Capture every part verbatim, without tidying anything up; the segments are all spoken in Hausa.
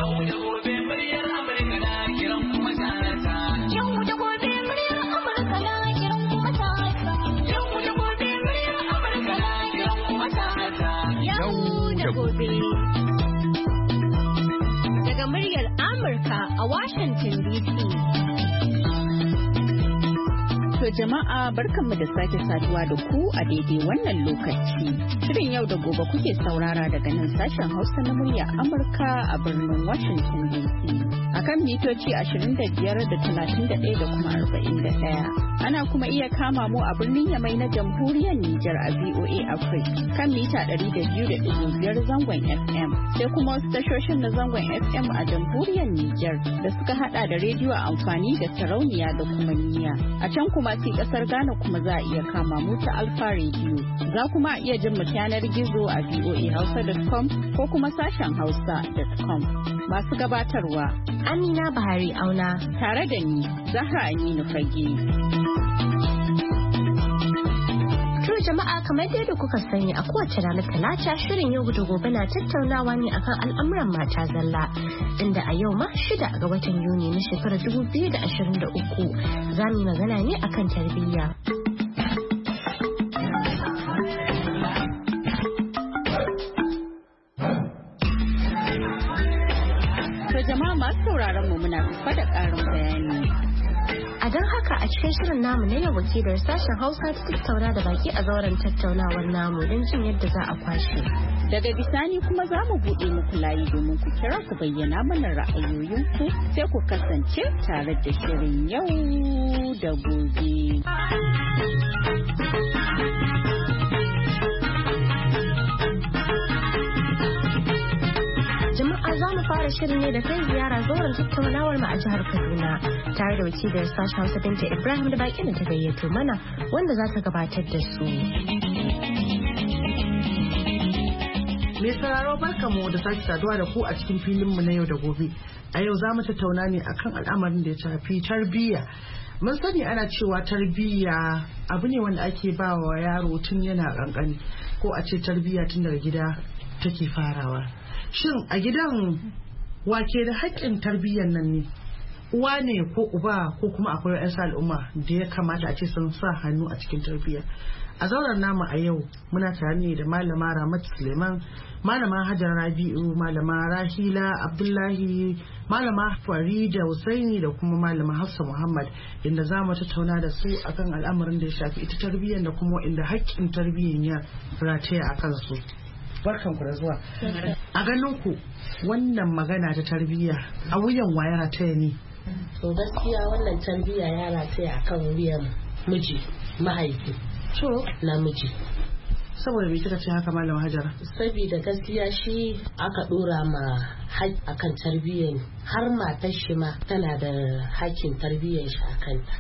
Daga muryar Amurka a Washington D C. To jama'a barkanmu da sake saduwa da ku a daidai wannan lokaci. Shirin yau da gobe kuke saurara daga nan sashen Hausa na muryar Amurka a birnin Washington D C. Akan mitoci ashirin da biyar da talatin da ɗaya da kuma arba'in da ɗaya. Ana kuma iya kama mu a birnin Yamai na Jamhuriyar Nijar a V O A Africa kan mita ɗari da biyu da ɗigo biyar zangon F M. Sai kuma wasu tashoshin na zangon F M a Jamhuriyar Nijar da suka hada da rediyo amfani da sarauniya da kuma niyya. A can kuma sai kasar Ghana kuma za a iya kama mu ta Alfa Radio. Za kuma a iya jin mu yanar gizo a v o a hausa dot com ko kuma sashen hausa dot com. Masu gabatarwa Amina Bahari Auna tare da ni Zahra Aminu Fage. Jama'a kamar yadda kuka sani a kowace ranar talata shirin yau da gobe na tattaunawa ne akan al'amuran mata zalla inda a yau ma shida ga watan Yuni na shekarar dubu biyu da ashirin da uku za mu yi magana ne akan tarbiyya. To jama'a masu sauraron mu muna tafa da ƙarin bayani. A don haka a cikin shirin namu na yau wakilar sashen Hausa ta tattauna da baki a zauren tattaunawar namu don jin yadda za a kwashe. Daga bisani kuma za mu buɗe muku layi domin ku kira ku bayyana mana ra'ayoyinku sai ku kasance tare da shirin yau da gobe. Za mu fara shirin ne da kai ziyara zauren tattaunawar mu a jihar Kaduna tare da wakiliyar sashen Hausa Binta Ibrahim da bakin da ta gayyato mana wanda za ta gabatar da su. Me sauraro barkamu da sake saduwa da ku a cikin filin mu na yau da gobe. A yau za mu tattauna ne akan al'amarin da ya shafi tarbiyya. Mun sani ana cewa tarbiyya abu ne wanda ake ba wa yaro tun yana kankani ko a ce tarbiyya tun daga gida take farawa. Shin a gidan wake da haƙƙin tarbiyyar nan ne? Uwa ne ko uba ko kuma akwai 'yan al'umma da ya kamata a ce sun sa hannu a cikin tarbiyya. A zauren namu a yau muna tare ne da malama Ramat Suleiman, malama Hajar Rabi'u, malama Rahila Abdullahi, malama Farida Husaini da kuma malama Hafsa Muhammad, inda za mu tattauna da su akan al'amarin da ya shafi ita tarbiyyar da kuma inda haƙƙin tarbiyyar ya rataya a kansu. Barkan ku da zuwa. A ganin ku wannan magana ta tarbiyya a wuyan waya rataya ne? To gaskiya wannan tarbiyya ya rataya akan wuyan miji, mahaifi. To namiji. Saboda me kika ce haka malama Hajara? Saboda gaskiya shi aka dora ma haƙƙi akan tarbiyyar, har matar shi ma tana da haƙƙin tarbiyyar shi akan ta.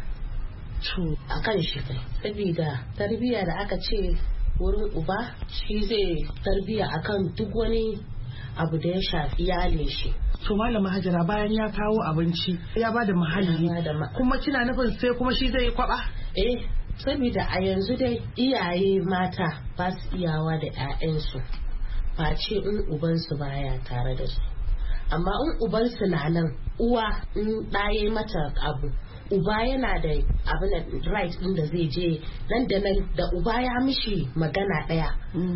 To akan shi kai. Saboda tarbiyya da aka ce wurin uba shi zai tarbiya akan duk wani abu da ya shafi iyalin shi. To malama Hajara bayan ya kawo abinci ya bada muhalli kuma kina nufin sai kuma shi zai kwaba? Eh saboda a yanzu dai iyaye mata ba su iyawa da 'ya'yansu face in ubansu baya tare da su, amma in ubansu na nan uwa in ɗaye mata abu uba yana da abin right din da zai je nan da nan da uba ya mishi magana daya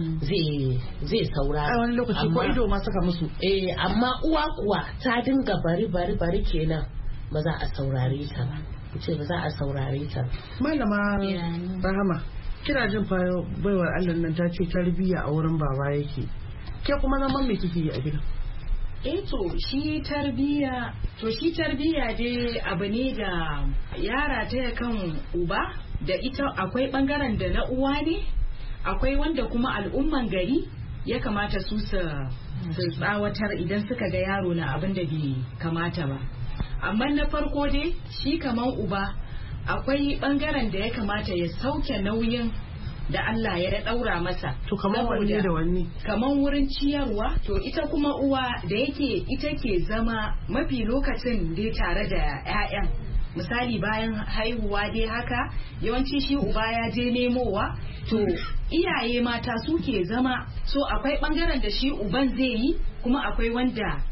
zai zai saurara. A wani lokaci ko ido ma saka musu. Eh amma uwa kuwa ta dinga bari bari bari kenan ba za a saurare ta ba. Ce ba za a saurare ta. Malama Rahama kina jin fa baiwar Allah nan ta ce tarbiyya a wurin baba yake. Ke kuma zaman me kike yi a gidan? eh to shi tarbiya to shi tarbiya dai abu ne da yara ta kan uba da ita akwai bangaren da na uwa ne akwai wanda kuma al'umman gari ya kamata su su tsawatar idan suka ga yaro na abin da bai kamata ba. Amma na farko dai shi kaman uba akwai bangaren da ya kamata ya sauke nauyin da Allah ya daura masa. To kamar wanne da wanne? Kamar wurin ciyarwa, to ita kuma uwa da yake ita ke zama mafi lokacin dai tare da 'ya'yan. Misali bayan haihuwa dai haka yawanci shi uba ya je nemowa, to iyaye mata suke zama, so akwai bangaren da shi uban zai yi kuma akwai wanda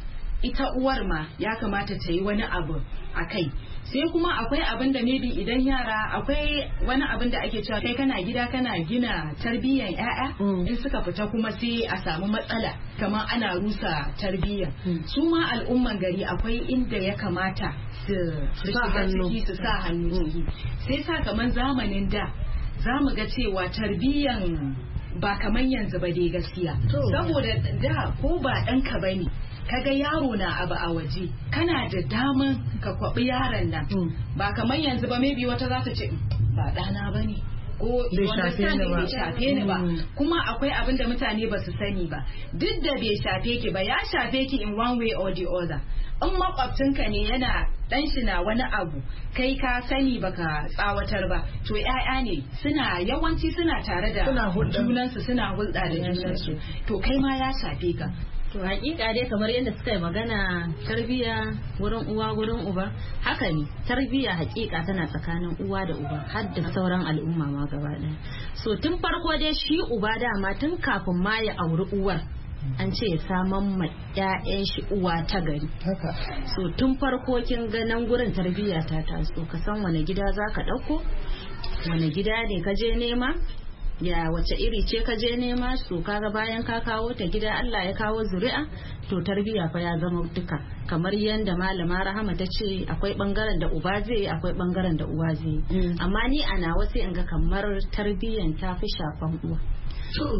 ita uwar ma ya kamata ta yi wani abu a kai. Sai kuma akwai abin da maybe idan yara akwai wani abin da ake cewa kai kana gida kana gina tarbiyyar yaya Mm. in suka fita kuma sai a samu matsala kamar ana rusa tarbiyyar. Su ma al'umman gari akwai inda ya kamata su su sa shiga hannu. ciki su sa hannu ciki. Sai sa kamar zamanin da za mu ga cewa tarbiyyan ba kamar yanzu ba dai gaskiya. To. Saboda da ko ba ɗanka ba ne kaga yaro na abu a waje kana da daman ka kwabi yaron nan. Mm. Ba kamar yanzu ba maybe wata za ta ce ba ɗana ba ne ko Bai you shafe understand, ni ba. bai shafe ni ba. Mm. Kuma akwai abin da mutane ba su sani ba, duk da bai shafe ki ba ya shafe ki in one way or the other. In makwabcinka ne yana dan shi na wani abu kai ka sani baka tsawatar ba, to 'ya'ya ne suna yawanci suna tare da Suna hulɗa. junansu suna hulɗa da Ya junansu, shafe. to kai ma ya shafe ka. To hakika dai kamar yadda suka yi magana tarbiya wurin uwa wurin uba haka ne, tarbiya hakika tana tsakanin uwa da uba har da sauran al'umma ma gaba ɗaya. So tun farko dai shi uba dama tun kafin ma ya auri uwar an ce ya saman ma 'ya'yan shi uwa ta gari. Haka. So tun farko kin ga nan gurin tarbiya ta taso, ka san wane gida za ka ɗauko, wane gida ne ka je nema, ya wace iri ce ka je nema. So kaga bayan ka kawo ta gida Allah ya kawo zuri'a, to tarbiya fa ya zama duka kamar yadda malama Rahama ta ce akwai bangaren da uba zai yi akwai bangaren da uwa zai yi. Mm. Amma ni a nawa sai in ga kamar tarbiyan ta fi shafan uwa, To.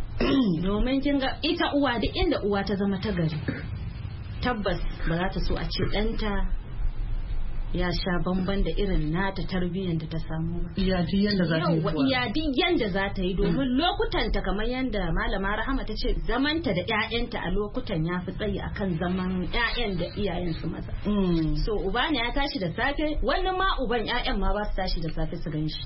domin kin ga ita uwa duk inda uwa ta zama ta gari tabbas ba za ta so a ce ɗanta ya sha bamban da irin nata tarbiyyar da ta samu ba. Iya duk yanda za ta yi Yawwa, kuwa. iya duk yanda za ta yi domin lokutanta kamar yanda malama Rahama ta ce zamanta da 'ya'yanta a lokutan ya fi tsayi akan zaman 'ya'yan da iyayen su maza. Mm. So uba ne ya tashi da safe, wani ma uban 'ya'yan ma ba su tashi da safe su gan shi.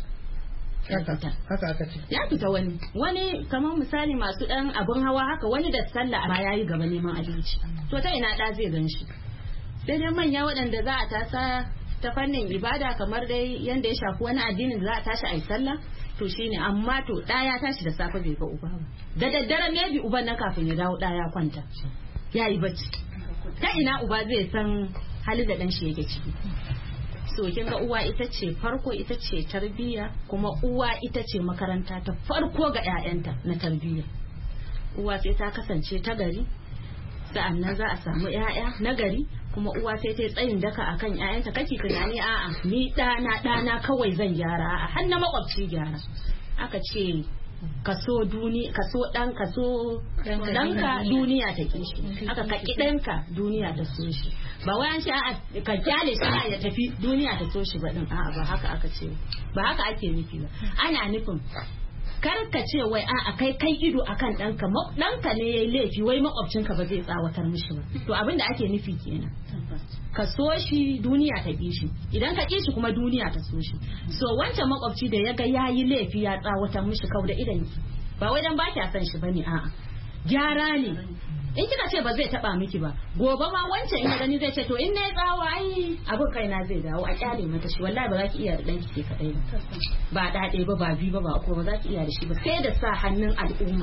Ya Haka. fita. Haka aka ce. Ya fita wani wani kamar misali masu ɗan abin hawa haka, wani da sallah ma ya yi gaba neman abinci, to ta ina ɗa zai gan shi. Sai dai manya waɗanda za a tasa ta fannin ibada kamar dai yanda ya shafi wani addinin da za a tashi a yi sallah, to shine, amma to ɗa ya tashi da safe bai ga uba ba, da daddare ne bi uban na kafin ya dawo ɗa ya kwanta ya yi bacci. Ta ina uba zai san halin da ɗan shi yake ciki? So kin ga uwa ita ce farko, ita ce tarbiyya, kuma uwa ita ce makaranta ta farko ga 'ya'yanta na tarbiyya. Uwa sai ta kasance ta gari, sa'annan za a samu 'ya'ya na gari, kuma uwa sai ta yi tsayin daka akan 'ya'yanta. Kake tunani a'a ni ɗana ɗana kawai zan gyara, a'a har na makwabci gyara. Aka ce kaso duni kaso dan kaso danka duniya ta ki shi, aka kaki danka duniya ta so shi. Ba wai an ce a'a ka kyale shi ya tafi duniya ta so shi ba din, a'a ba haka aka ce, ba haka ake nufi ba. Ana nufin kar ka ce wai a'a kai kai ido akan danka, danka ne yayi laifi wai makwabcinka ba zai tsawatar mishi ba. To abin da ake nufi kenan, ka so shi duniya ta ƙi shi, idan ka ƙi shi kuma duniya ta so shi. So wancan makwabci da ya ga ya yi laifi ya tsawatar mishi kau da idan ki, ba wai dan ba kya san shi bane, a'a gyara ne. In kika ce ba zai taba miki ba, gobe ma wancan in ya gani zai ce to in na yi tsawa ai abin kaina zai dawo, a kyale mata shi. Wallahi ba za ki iya da danki ke kadai ba, ba daɗe ba ba biyu ba ba uku ba za ki iya da shi ba, sai da sa hannun al'umma.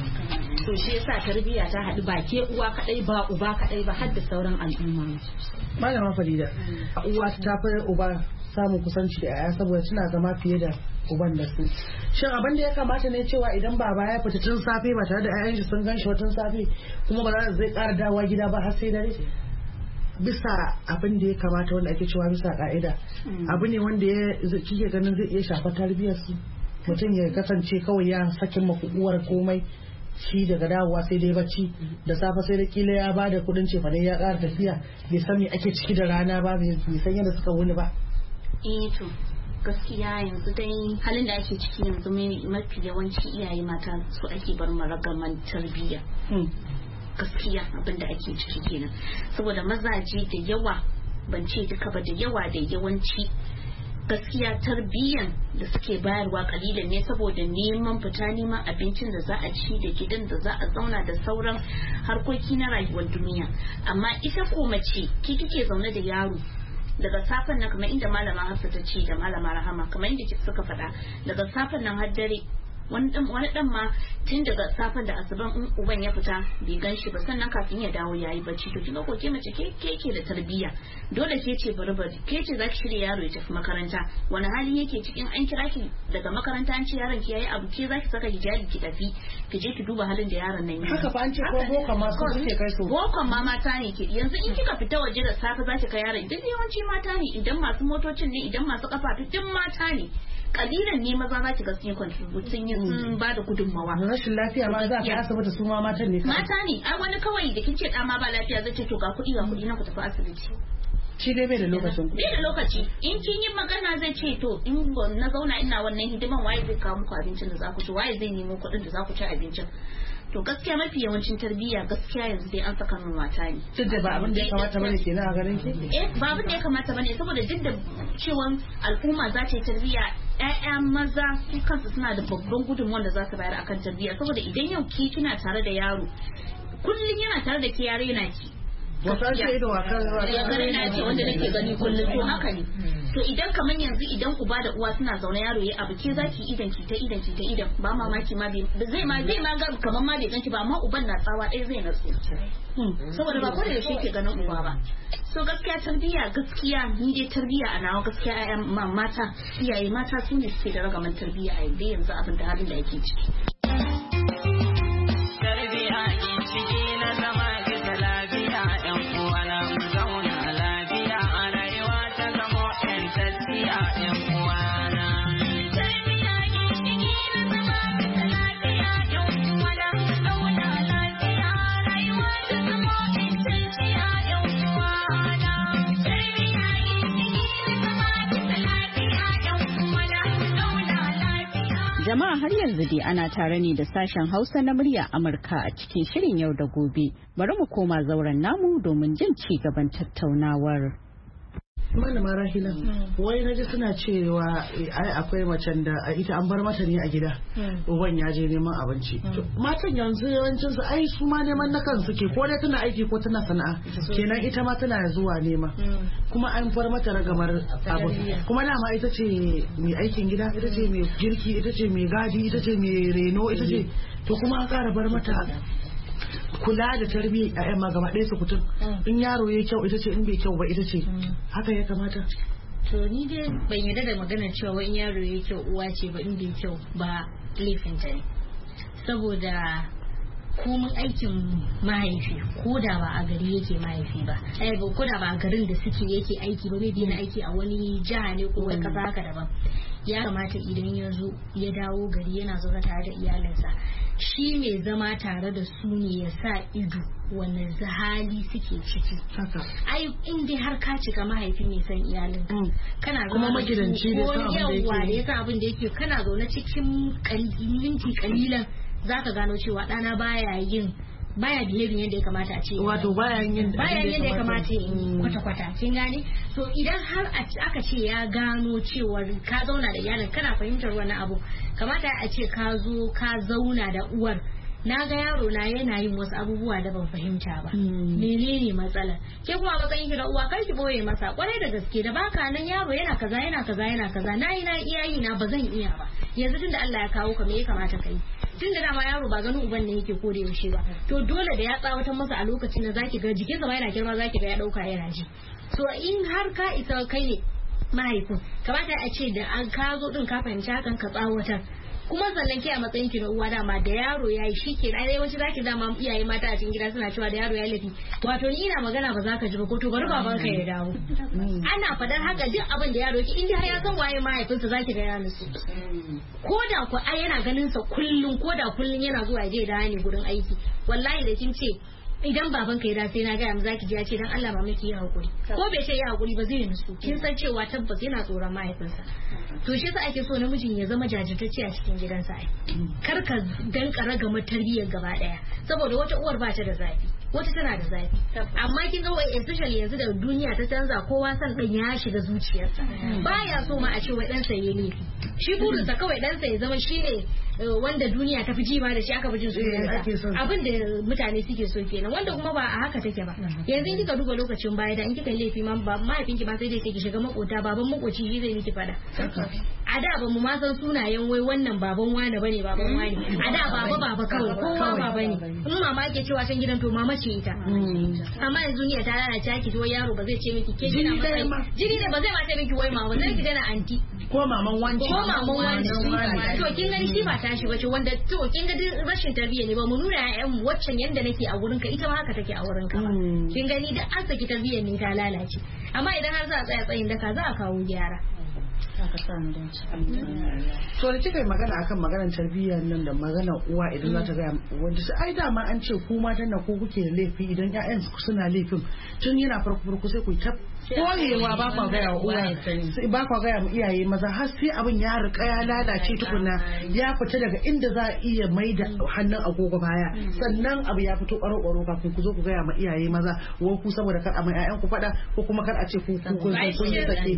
To shi yasa tarbiyya ta haɗu ba ke uwa kadai ba uba kadai ba, har da sauran al'umma. Malama Farida, uwa ta fi uba samun kusanci da 'ya'ya saboda suna zama fiye da uban da su. Shin abin da ya kamata ne cewa idan baba ya fita tun safe ba tare da 'ya'yan shi sun gan shi tun safe kuma ba za zai ƙara dawowa gida ba har sai dare? Bisa abin da ya kamata wanda ake cewa bisa ka'ida, abu ne wanda ya kike ganin zai iya shafa tarbiyyar su, mutum ya kasance kawai ya sakin maku uwar komai, shi daga dawowa sai dai bacci, da safe sai da kila ya bada kudin cefane ya ƙara tafiya, bai san me ake ciki da rana ba, bai san yadda suka wuni ba. Eh to gaskiya yanzu dai halin da ake ciki yanzu mafi yawanci iyaye mata su ake bar maragaman tarbiyya. Gaskiya abin da ake ciki kenan, saboda mazaje da yawa, ban ce duka ba, da yawa da yawanci gaskiya tarbiyyan da suke bayarwa kalilan ne, saboda neman fita neman abincin da za a ci da gidan da za a zauna da sauran harkoki na rayuwar duniya. Amma ita ko mace ki kike zaune da yaro daga safen nan, kamar inda malama Hafsa ta ce da malama Rahama, kamar inda suka faɗa, daga safen nan har dare wani dan wani dan ma tun daga safar da asuban in uban ya fita bai gan shi ba sannan kafin ya dawo yayi bacci to kinga ko ke mace ke ke da tarbiyya dole ke ce bari bari ke ce zaki shirya yaro ya tafi makaranta wani hali yake cikin an kira ki daga makaranta an ce yaron ki yayi abu ke zaki saka hijabi ki tafi ki je ki duba halin da yaron nan yake haka fa an ce ko boko ma su suke kai su boko ma mata ne ke yanzu in kika fita waje da safe zaki kai yaron idan yawanci mata ne idan masu motocin ne idan masu kafa duk mata ne kalilan ne maza za ki ga sun yi contribute sun yi sun ba da gudunmawa rashin lafiya ma za ka asibiti su ma matan ne mata ne ai wani kawai da kin ce da ma ba lafiya zai ce to ga kuɗi ga kuɗi na ku tafi asibiti shi dai bai da lokacin bai da lokaci in kin yi magana zai ce to in na zauna ina wannan hidiman waye zai kawo muku abincin da za ku ci waye zai nemo kuɗin da za ku ci abincin to gaskiya mafi yawancin tarbiyya gaskiya yanzu dai an saka min mata ne duk da ba abin da ya kamata bane kenan a garin ki eh ba abin da ya kamata bane saboda duk da cewa al'umma za ta yi tarbiyya ƴaƴa maza su kansu suna da babban gudunmuwan da za su bayar akan tarbiyya saboda idan yau ki kina tare da yaro kullum yana tare da ke yare yana ki wata ce ido wa kan ya gare na ce wanda nake gani kullum to haka ne to idan kaman yanzu idan uba da uwa suna zaune yaro ya abu ke zaki idan ki ta idan ki ta idan ba mamaki ma bai zai ma zai ma ga kaman ma bai ganki ba amma uban na tsawa ɗaya zai natsu saboda ba kwada da shi ke ganin uba ba so gaskiya tarbiyya gaskiya ni dai tarbiyya a nawa gaskiya ƴaƴan mata iyaye mata su ne suke da ragaman tarbiyya a yanzu yanzu abin da halin da yake ciki tarbiyya ke ciki na zama gida lafiya ƴan uwana mu zauna lafiya a rayuwa ta zama ƴan tafiya ƴan uwana tarbiyya ke ciki na zama gida lafiya ƴan uwana mu zauna lafiya a rayuwa ta zama ƴan tafiya ƴan uwana tarbiyya ke ciki na zama gida lafiya ƴan uwana mu zauna lafiya. Jama'a har yanzu dai ana tare ne da sashen Hausa na murya Amurka a cikin shirin yau da gobe. Bari mu koma zauren namu domin jin ci gaban tattaunawar. Malama Rahila, wai naji suna cewa ai akwai macen da ita an bar mata ne a gida. Uban ya je neman abinci. Matan yanzu yawancin su ai su ma neman na kansu ke ko dai tana aiki ko tana sana'a. Kenan ita ma tana zuwa nema. Kuma an bar mata ragamar abu. Kuma dama ita ce mai aikin gida, ita ce mai girki, ita ce mai gadi, ita ce mai reno, ita ce to kuma an kara bar mata kula da tarbiyyar ƴaƴan ma gaba ɗaya su kutum in yaro ya kyau ita ce in bai kyau ba ita ce haka ya kamata to ni dai ban yarda da maganar cewa in yaro ya kyau uwa ce ba in bai kyau ba laifin ta ne saboda komin aikin mahaifi ko da ba a gari yake mahaifi ba ai ba ko da ba a garin da suke yake aiki ba maybe yana aiki a wani jiha ne ko wani kasa haka daban ya kamata idan ya zo ya dawo gari yana zaune tare da iyalinsa shi mai zama tare da su ne ya sa ido wani hali suke ciki ai in dai har ka cika mahaifi mai san iyalin kana kuma magidanci da san abin da yake kana zaune cikin minti kalilan zaka gano cewa ɗana baya yin baya behaving yadda ya kamata a ce wato baya yin baya yin yadda ya kamata in kwata kwata kin gane so idan har aka ce ya gano cewa ka zauna da iyalin kana fahimtar wani abu kamata a ce ka zo ka zauna da uwar na ga yaro na yana yin wasu abubuwa da ban fahimta ba menene matsalar ke kuma matsayin ki da uwa kar ki boye masa kwarai da gaske da baka nan yaro yana kaza yana kaza yana kaza nayi na iyayi na ba zan iya ba yanzu tunda Allah ya kawo ka me ya kamata kai tunda dama yaro ba ganin uban ne yake ko da yaushe ba to dole da ya tsawatar masa a lokacin da zaki ga jikinsa ba yana girma zaki ga ya dauka yana ji so in har ka isa kai ne mahaifin kamata a ce da an ka zo din ka fahimci hakan ka tsawatar kuma sannan ke a matsayin ki na uwa dama da yaro yayi shike da yawanci zaki dama iyaye mata a cikin gida suna cewa da yaro ya lafi wato ni ina magana ba za ka ji ba ko to bari baban ka ya dawo ana fadar haka duk abin da yaro yake in dai ya san waye mahaifinsa zaki ga ya nutsu ko da ku ai yana ganin sa kullun ko da kullun yana zuwa je da ne gurin aiki wallahi da kin ce idan baban ka ya dace na ga mu zaki ji ya ce dan Allah ba miki yi hakuri ko bai ce yi hakuri ba zai nusu kin san cewa tabbas yana tsoron mahaifinsa to shi yasa ake so namijin ya zama jajirtacce a cikin gidansa ai kar ka danka ragamar tarbiyyar gaba daya saboda wata uwar ba ta da zafi wata tana da zafi amma kin ga wai especially yanzu da duniya ta canza kowa san dan ya shiga zuciyarsa baya so ma a ce wai dan sa yayi laifi shi burinsa kawai dan sa ya zama shine wanda duniya ta fi jima da shi aka fi jin sunansa abin da mutane suke so kenan wanda kuma ba a haka take ba yanzu in kika duba lokacin baya da in kika yi laifi ma ba mahaifinki ma sai dai ki shiga makota baban makoci shi zai miki fada a a da ba mu ma san sunayen wai wannan baban wane bane baban wane a da baba baba kawai kowa baba ne in mama ke cewa can gidan to mama ce ita amma yanzu ne ta lalace ki to yaro ba zai ce miki ke kina masa jini ne ba zai ma ce miki wai mama zai ki dana anti ko maman wanci ko maman wanci to kin gani shi ba tashi bace wanda to kin ga rashin tarbiyya ne ba mu nuna ƴaƴan mu waccan yanda nake a wurin ka ita ma haka take a wurin ka ba kin gani da an saki tarbiyyar ne ta lalace amma idan har za a tsaya tsayin daka za a kawo gyara. To da kika yi magana akan maganar tarbiyyar nan da maganar uwa idan za ta gaya wanda sai ai dama an ce ku matan da ko kuke laifi idan ƴaƴan suna laifin tun yana farko farko sai ku ta koyewa ba kwa gaya wa uwa sai ba kwa gaya mu iyaye maza har sai abin ya rika ya lalace tukuna ya fita daga inda za a iya mai da hannun agogo baya sannan abu ya fito ƙwaro ƙwaro kafin ku zo ku gaya ma iyaye maza wa ku saboda kar a mai ƴaƴan ku faɗa ko kuma kar a ce ku kun kun yi sake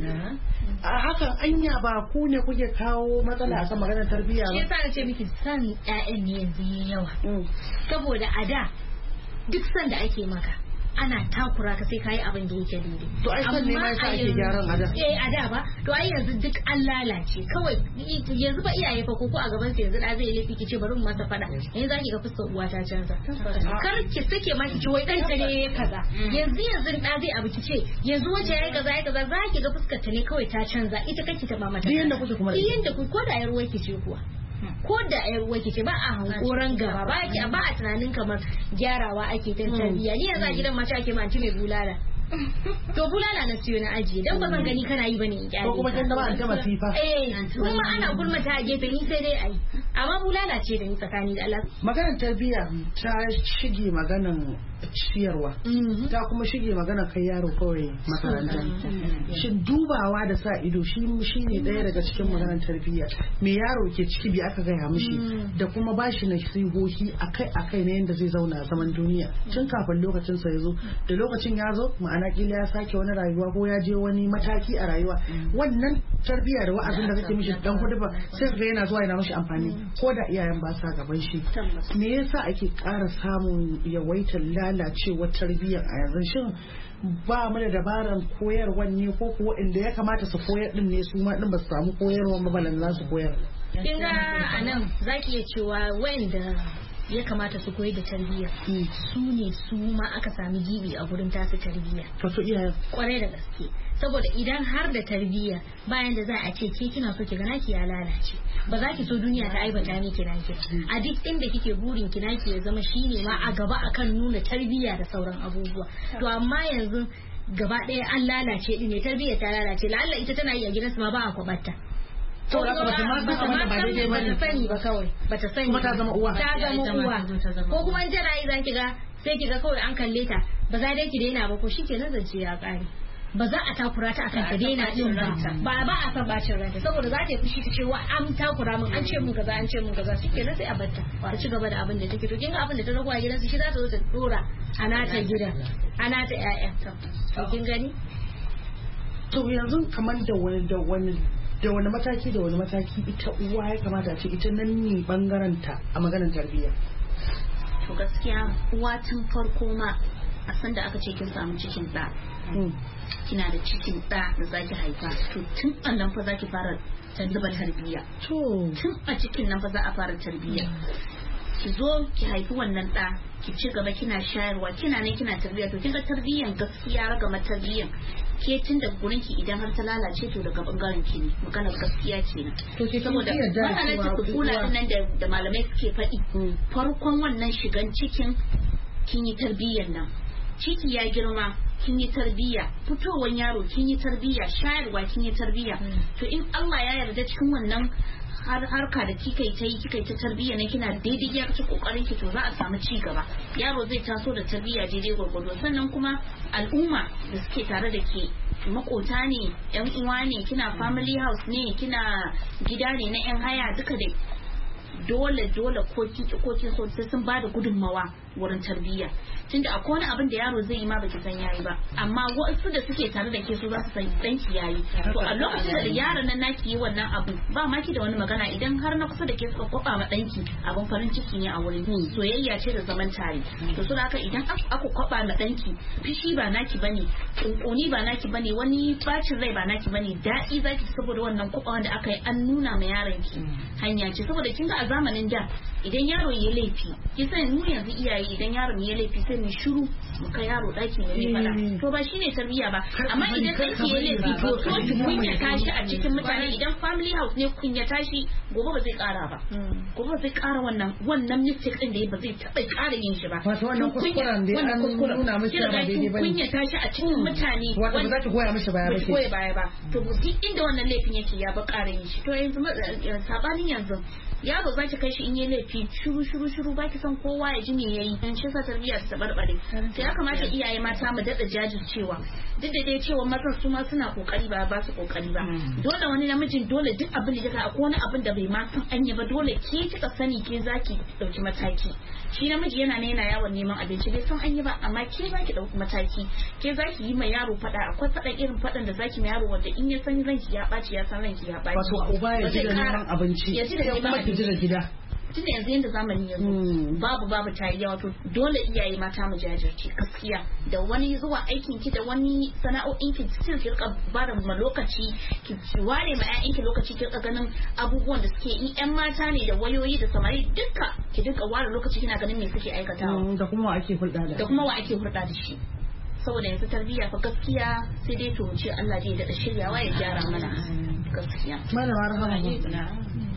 a hakan anya ba ku ne kuke kawo matsala a kan maganar tarbiyya ba. Shi yasa na ce miki san ƴaƴan ne yanzu yayi yawa. Saboda a da duk san da ake maka ana takura ka sai kayi abin da yake daidai. To ai san ne ma yasa ake gyaran a da. Eh a da ba to ai yanzu duk an lalace kawai yanzu ba iyaye fa ko ko a gaban sa yanzu da zai laifi ki ce bari mu masa fada yanzu zaki ga fuskar uwa ta canza. Kar ki sake ma ki ce wai dan ta ne kaza. Yanzu yanzu da zai abu ki ce yanzu wace yayi kaza yayi kaza zaki ga fuskar ta ne kawai ta canza ita kake ta ba mata. Yanda kuke kuma. Yanda ku ko da yar uwar ki ce kuwa. Ko da yar uwa ce ba a hankoran gaba ba ki ba a tunanin kamar gyarawa ake tan tarbiyya ni yanzu a gidan mace ake manci mai bulala to bulala na siyo na ajiye dan ba zan gani kana yi bane in kyale ko kuma kin da ba an taba sifa eh kuma ana gulmata a gefe ni sai dai ayi amma bulala ce da ni tsakani da Allah maganar tarbiyya ta shige maganar ciyarwa ta kuma shige maganar kai yaro kawai makaranta shin dubawa da sa ido shi shine daya daga cikin maganar tarbiyya me yaro ke ciki bi aka gaya mishi da kuma bashi nasihohi akai akai na yanda zai zauna zaman duniya tun kafin lokacin sa yazo da lokacin ya zo ma'ana kila ya sake wani rayuwa ko ya je wani mataki a rayuwa wannan tarbiyya da wa'azin da kake mishi dan hudu ba sai ga yana zuwa yana mishi amfani ko da iyayen ba sa gaban shi me yasa ake ƙara samun yawaitar lalacewar tarbiyyar a yanzu shin ba mu da dabaran koyarwa ne ko kuwa inda ya kamata su koyar din ne su ma din ba su samu koyarwa ba balan za su koyar kin ga anan zaki iya cewa wanda ya kamata su koyi da tarbiyya su ne su ma aka sami gibi a gurin tasu tarbiyya to iyayen kwarai da gaske saboda idan har da tarbiyya bayan da za a ce ke kina so ki ga naki ya lalace ba za ki so duniya ta aibata miki naki a duk inda kike burin ki naki ya zama shine ma a gaba akan nuna tarbiyya da sauran abubuwa to amma yanzu gaba ɗaya an lalace din ne tarbiyya ta lalace lalla ita tana yi a gidansu ma ba a kwabatta to da ba ta ma ba ba daidai ba ta sani ba kawai ba ta sani kuma ta zama uwa ta zama uwa ko kuma in tana yi zaki ga sai kiga kawai an kalle ta ba za dai ki daina ba ko shikenan zance ya kare ba za a takura ta akan ta daina din ba ba ba a san bacin ranta saboda za ta yi fushi ta ce wa an takura min an ce mun kaza an ce mun kaza shikenan sai a batta ta ci gaba da abin da take to kin ga abin da ta rago a gidansu shi za ta zo ta dora a nata gidan a nata ƴaƴa to kin gani to yanzu kamar da wani da wani da wani mataki da wani mataki ita uwa ya kamata ce ita nan ne bangaren ta a maganar tarbiyya to gaskiya uwa tun farko ma a san da aka ce kin samu cikin da kina da cikin da da zaki haifa to tun annan fa zaki fara zuba tarbiyya to tun a cikin nan fa za a fara tarbiyya ki zo ki haifi wannan da ki ci gaba kina shayarwa kina ne kina tarbiyya to kinga tarbiyyan gaskiya raga ma tarbiyyan ke tun da gurin ki idan har ta lalace to daga bangaren ki ne maganar gaskiya ce na to ke saboda wannan ta kula nan da da malamai suke faɗi farkon wannan shigan cikin kin yi tarbiyyar nan ciki ya girma kin yi tarbiyya fitowar yaro kin yi tarbiyya shayarwa kin yi tarbiyya to in Allah ya yarda cikin wannan har harka da kika yi ta yi kika yi ta tarbiyya ne kina daidai ya ci kokarin ki to za a samu ci gaba yaro zai taso da tarbiyya daidai gwargwado sannan kuma al'umma da suke tare da ke makota ne yan uwa ne kina family house ne kina gida ne na yan haya duka dai dole dole ko kin ko kin so sai sun bada gudunmawa wurin tarbiyya tunda akwai wani abin da yaro zai yi ma baki san yayi ba amma wasu da suke tare da ke su za su san danki yayi to a lokacin da yaron nan naki yi wannan abu ba ma ki da wani magana idan har na kusa da ke suka kwaba ma danki abin farin ciki ne a wurin soyayya ce da zaman tare to saboda haka idan aka kwaba ma danki fishi ba naki bane kunkuni ba naki bane wani bacin rai ba naki bane daɗi zaki saboda wannan kwabawan da aka yi an nuna ma yaron ki hanya ce saboda kin ga a zamanin da idan yaro ya laifi ki san mu yanzu iyaye idan yaro ya laifi sai mu shiru mu kai yaro daki ne fada to ba shine tarbiyya ba amma idan danki ya laifi to so ki kunya tashi a cikin mutane idan family house ne kunya tashi gobe ba zai kara ba gobe ba zai kara wannan wannan mistake din da ba zai taba kara yin shi ba wato wannan kuskuren da an nuna mishi ba daidai bane kunya tashi a cikin mutane wato ba za ta goya mishi baya ba ba goya baya ba to duk inda wannan laifin yake ya ba kara yin shi to yanzu sabanin yanzu yaro za ki kai shi in yi laifi shuru shuru shuru ba ki san kowa ya ji me yayi dan shi sa tarbiyya ta barbare to ya kamata iyaye mata mu dada jajircewa duk da dai cewa mazan su ma suna kokari ba ba su kokari ba dole wani namijin dole duk abin da kika akwai wani abin da bai ma san anya ba dole ke kika sani ke zaki dauki mataki shi namiji yana ne yana yawon neman abinci bai san anya ba amma ke zaki dauki mataki ke zaki yi ma yaro fada akwai fadan irin fadan da zaki ma yaro wanda in ya san ranki ya baci ya san ranki ya baci wato uba ya ji da neman abinci ya ji da neman ki jira gida tunda yanzu yanda zamani ya zo babu babu tayi yawa to dole iyaye mata mu jajirce gaskiya da wani zuwa aikin ki da wani sana'o'in ki cikin ki rika bada ma lokaci ki ware ma ƴaƴan ki lokaci ki rika ganin abubuwan da suke yi ƴan mata ne da wayoyi da samari duka ki duka ware lokaci kina ganin me suke aikatawa da kuma wa ake hulɗa da da kuma wa ake hulɗa da shi saboda yanzu tarbiyya fa gaskiya sai dai to ce Allah zai daɗa shiryawa ya gyara mana gaskiya malama rahama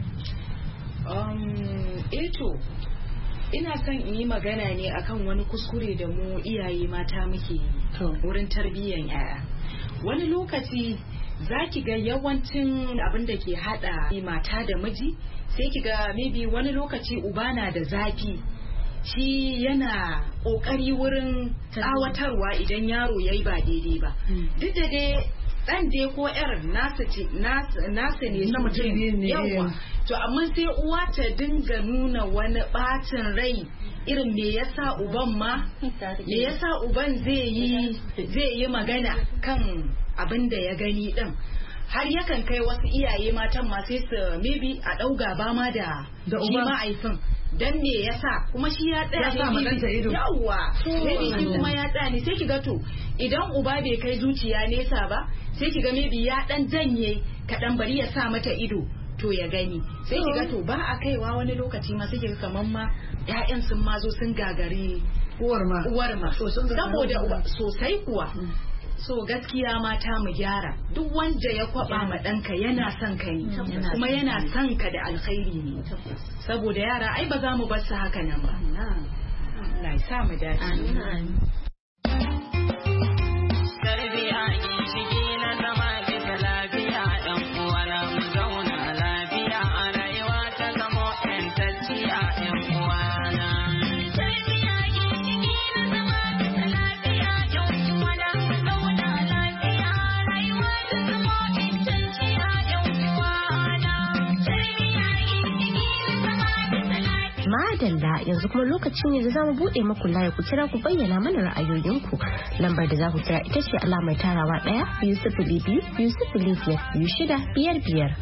Um, eto ina son in yi magana ne akan wani kuskure da mu iyaye mata muke yi wurin tarbiyyar yaya wani lokaci za ki ga yawancin abin da ke hada mata da miji sai ki ga maybe wani lokaci uba na da zafi shi yana kokari wurin tsawatarwa idan yaro yayi ba daidai ba duk da dai dan dai ko yar nasa ce nasa ne na mutum ne yawa to amma sai uwa ta dinga nuna wani bacin rai irin me yasa uban ma me yasa uban zai yi zai yi magana kan abin da ya gani din har yakan kai wasu iyaye matan ma sai su maybe a dau gaba ma da shi ma'aifin dan me yasa kuma shi ya tsaya ya sa maganta ido yawa maybe shi kuma ya tsaya ne sai ki ga to idan uba bai kai zuciya nesa ba sai ki ga maybe ya dan janye kadan bari ya sa mata ido to ya gani sai ki ga to ba a kaiwa wani lokaci ma sai ki ga kaman ma ƴaƴan sun ma zo sun gagari uwar ma uwar ma saboda sosai kuwa so gaskiya mata mu gyara duk wanda ya kwaba ma ɗanka yana son ka ne kuma yana son ka da alkhairi ne saboda yara ai ba za mu bar su haka nan ba Allah ya sa mu dace Madalla yanzu kuma lokaci ne da zamu bude maku layi ku kira ku bayyana mana ra'ayoyinku. Lambar da za ku kira ita ce alamar tarawa ɗaya biyu sifili biyu biyu sifili biyar biyu shida biyar biyar.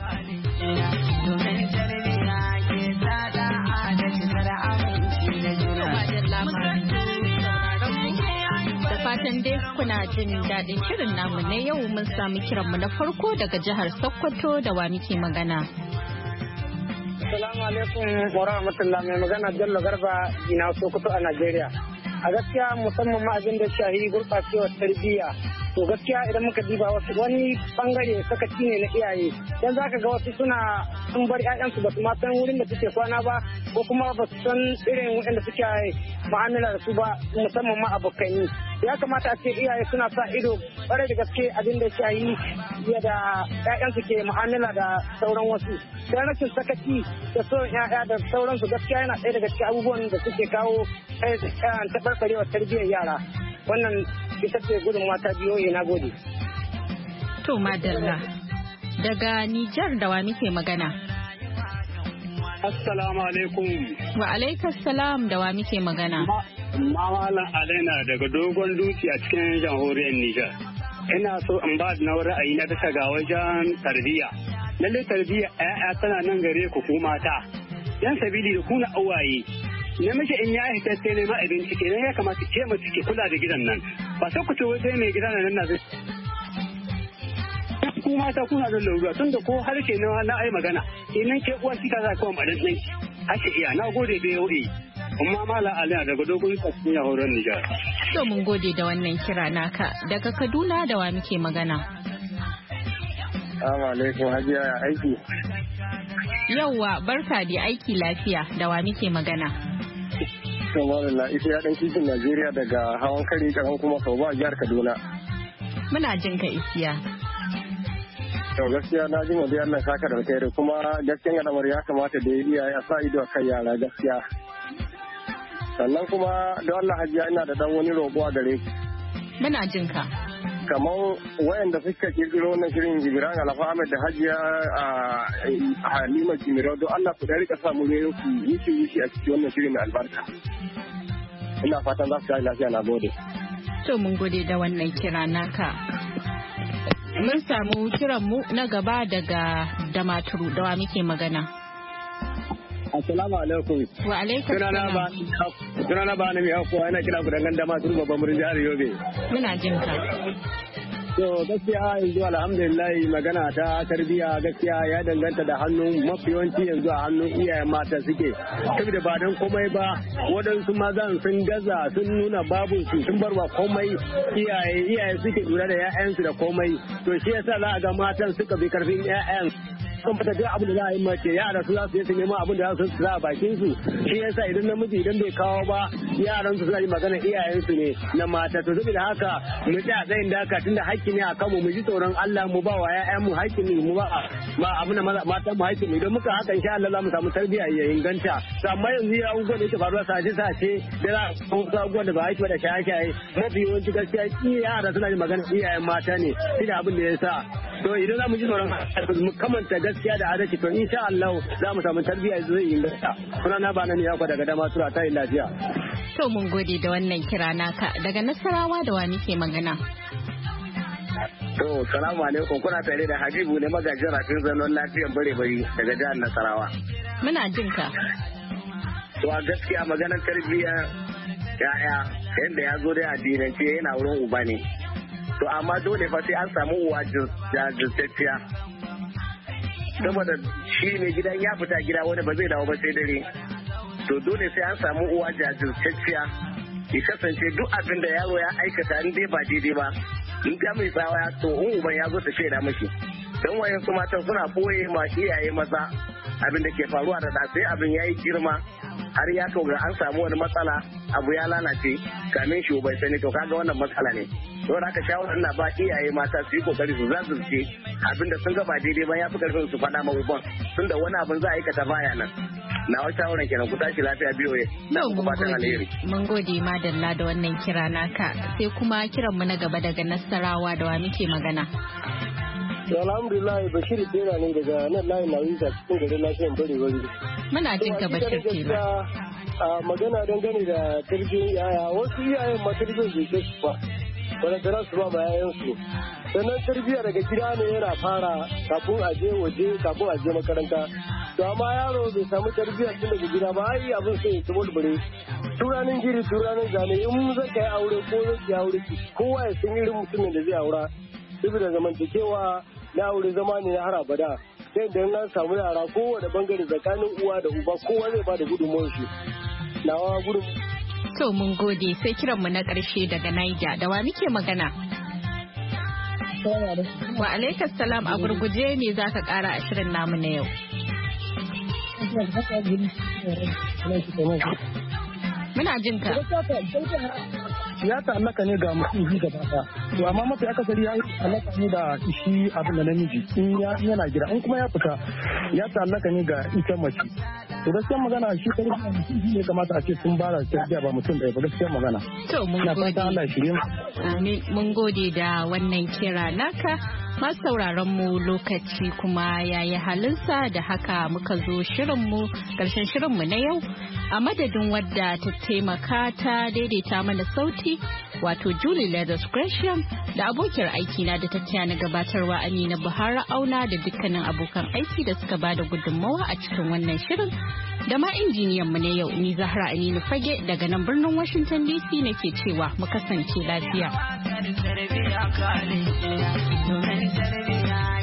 Da fatan dai kuna jin daɗin shirin namu na yau mun sami kiranmu na farko daga jihar Sokoto da wa muke magana. Assalamu alaikum wa rahmatullah, mai magana Bello Garba ina Sokoto a Najeriya. A gaskiya musamman ma abin da shahi gurɓacewar tarbiyya to gaskiya idan muka diba wasu wani bangare sakaci ne na iyaye dan zaka ga wasu suna sun bar ƴaƴansu ba su ma san wurin da suke kwana ba ko kuma ba su san irin wanda suke mu'amala da su ba musamman ma abokai. Ya kamata a ce iyaye suna sa ido ƙwarai da gaske abin da shahi yadda ƴaƴansu ke mu'amala da sauran wasu dan rashin sakaci da son ƴaƴa da sauransu gaskiya yana ɗaya daga cikin abubuwan da suke kawo taɓarɓarewar tarbiyyar yara. Wannan ita ce gudunmawa ta biyo na gode. To madalla daga Nijar da wa muke magana? Assalamu alaikum. Wa alaikas salam da wa muke magana? Malam Alaina daga dogon duci a cikin jamhuriyar Nijar. Ina so in ba da ra'ayi na bisa ga wajen tarbiyya. Lallai tarbiyya ƴaƴa tana nan gare ku ku mata. Yan sabili da kuna uwaye. Namiji in ya hita sai nema abinci kenan ya kamata ke mace ke kula da gidan nan. Ba sai ku ce wai sai mai gidan nan na zai. Ku mata kuna da larura tun da ko harshe na na ai magana. Kenan ke uwa kika za ku madan ɗin. Ake iya na gode B O A. Amma Malam Aliya daga dogon cikin yahoron Nijar. To mun gode da wannan kira naka. Daga Kaduna da wa muke magana? Assalamu alaikum Hajiya ya aiki. Yawwa barka da aiki lafiya da wa muke magana? Subhanallah ita ya dan kishin Najeriya daga hawan kari kan kuma sau ba jihar Kaduna. Muna jin ka isiya. To gaskiya na jin wanda Allah saka da kai kuma gaskiyan al'amari ya kamata da iyaye a sa ido akan yara gaskiya. Sannan kuma da Allah Hajiya ina da dan wani roƙo a gare ku. Muna jin ka. Kamar wayanda suka kirkiro wannan shirin Jibiran Alfa Ahmed da Hajiya a Halima Jimiro don Allah ku da rika sa mu ne ku wuce wuce a cikin wannan shirin mai albarka. Ina fatan za su yi lafiya na gode. To mun gode da wannan kira naka. Mun samu kiran mu na gaba daga Damaturu da wa muke magana. Assalamu alaikum. Wa alaikum salam. Sunana ba na mai hakuwa yana kira ku dangan Damaturu babban birnin jihar Yobe. Muna jin ka. To gaskiya yanzu alhamdulillah magana ta tarbiyya gaskiya ya danganta da hannun mafi yawanci yanzu a hannun iyayen mata suke. Saboda ba dan komai ba waɗansu mazan sun gaza sun nuna babu su sun barwa komai iyaye iyaye suke lura da 'ya'yansu da komai. To shi yasa za a ga matan suka bi karfin 'ya'yan. Kan fata duk abin da za a yi mace yara su za su yi su nema abin da za su sa a bakin su shi yasa idan namiji idan bai kawo ba yaran su suna yi magana iyayen su ne na mata to saboda haka mu tsaya tsayin daka tunda hakki ne a kanmu mu ji tsoron Allah mu ba wa ƴaƴan mu hakki ne mu ba ba abin da matan mu hakki ne idan muka haka insha Allah za mu samu tarbiyya ya inganta to amma yanzu ya abubuwan da yake faruwa sace sace da za su abubuwan da ba hakki ba da shaye shaye mafi yawanci gaskiya yara suna yi magana iyayen mata ne shi da abin da ya sa to idan za mu ji tsoron mu kamanta gaskiya da adalci to insha Allah za mu samu tarbiyya zai inganta suna na ba nan ya daga dama tura ta yi lafiya to mun gode da wannan kira naka daga Nasarawa da wa muke magana to salamu alaikum kuna tare da Habibu ne magajin rafin zanon lafiyan bare bari daga jihar Nasarawa muna jin ka to a gaskiya maganar tarbiyya yaya yanda ya zo da addinance yana wurin uba ne to amma dole fa sai an samu uwa jajirtacciya saboda shi ne gidan ya fita gida wani ba zai dawo ba sai dare to dole sai an samu uwa jajirtacciya ya kasance duk abin da yaro ya aikata in dai ba daidai ba in ga mai tsawa to in uban ya zo ta shaida mashi don wayan su matan suna boye ma iyaye maza abin da ke faruwa da sai abin ya yi girma har ya kawo an samu wani matsala abu ya lalace kamin shi bai sani to kaga wannan matsala ne don haka shawarar ina ba iyaye mata su yi kokari su zazurce abinda sun ga ba daidai ba ya fi karfin su faɗa ma uban tunda wani abin za a aikata baya nan na wata shawarar kenan ku tashi lafiya biyo ya na ku fatan alheri mun gode madalla da wannan kira naka sai kuma kiran mu na gaba daga Nasarawa da wa muke magana alhamdulillah Bashir Tela ne daga nan layin Nawisa cikin garin lafiyan bare wani muna jin ka Bashir Tela a magana dangane da tarbiyyar yaya wasu iyayen ma tarbiyyar bai kai su ba wanda da su ba ma yayan su sannan tarbiyya daga gida ne yana fara kafin a je waje kafin a je makaranta to amma yaro bai samu tarbiyya tun daga gida ba ai abin sai ya tumulbure turanin giri turanin zane in zai kai aure ko zai yi aure kowa ya san irin mutumin da zai aura saboda zamantakewa na aure zama ne na har abada sai da na samu yara kowane bangare tsakanin uwa da uba kowa zai ba da gudunmawar shi nawa gudun to mun gode sai kiran mu na karshe daga Niger da wa muke magana wa alaikas salam a gurguje ne zaka kara a shirin namu na yau muna jin ka ya ta'allaka ne ga mutum ji gaba ɗaya to amma mafi akasari ya ta'allaka ne da shi abin da namiji in yana gida in kuma ya fita ya ta'allaka ne ga ita mace to gaskiyar magana shi kare ne kamata a ce sun bara tarbiyya ba mutum ɗaya ba gaskiyar magana to mun gode Allah ya shirye mu amin mun gode da wannan kira naka Masu sauraron mu lokaci kuma yayi halinsa da haka muka zo shirinmu ƙarshen shirinmu na yau a madadin wadda ta taimaka ta daidaita mana sauti wato Julie Leathers Gresham da abokiyar aikina da ta taya na gabatarwa Amina Buhari Auna da dukkanin abokan aiki da suka bada gudunmawa a cikin wannan shirin da ma injiniyan mu na yau ni Zahra Aminu Fage daga nan birnin Washington D C nake cewa mu kasance lafiya.